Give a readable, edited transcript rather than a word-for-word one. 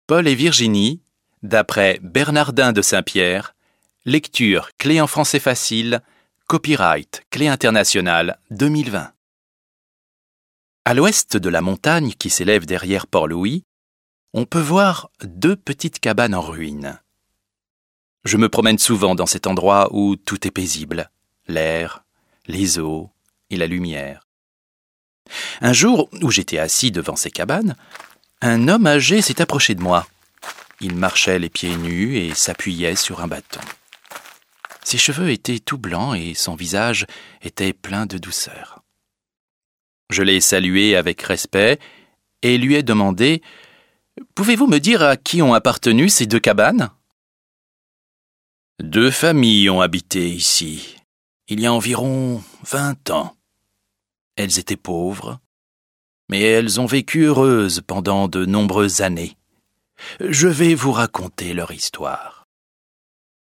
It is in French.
Paul et Virginie, d'après Bernardin de Saint-Pierre, lecture Clé en français facile, copyright Clé internationale 2020. À l'ouest de la montagne qui s'élève derrière Port-Louis, on peut voir 2 petites cabanes en ruine. Je me promène souvent dans cet endroit où tout est paisible, l'air, les eaux et la lumière. Un jour où j'étais assis devant ces cabanes, un homme âgé s'est approché de moi. Il marchait les pieds nus et s'appuyait sur un bâton. Ses cheveux étaient tout blancs et son visage était plein de douceur. Je l'ai salué avec respect et lui ai demandé « Pouvez-vous me dire à qui ont appartenu ces 2 cabanes ?» 2 familles ont habité ici, il y a environ 20 ans. Elles étaient pauvres, mais elles ont vécu heureuses pendant de nombreuses années. Je vais vous raconter leur histoire.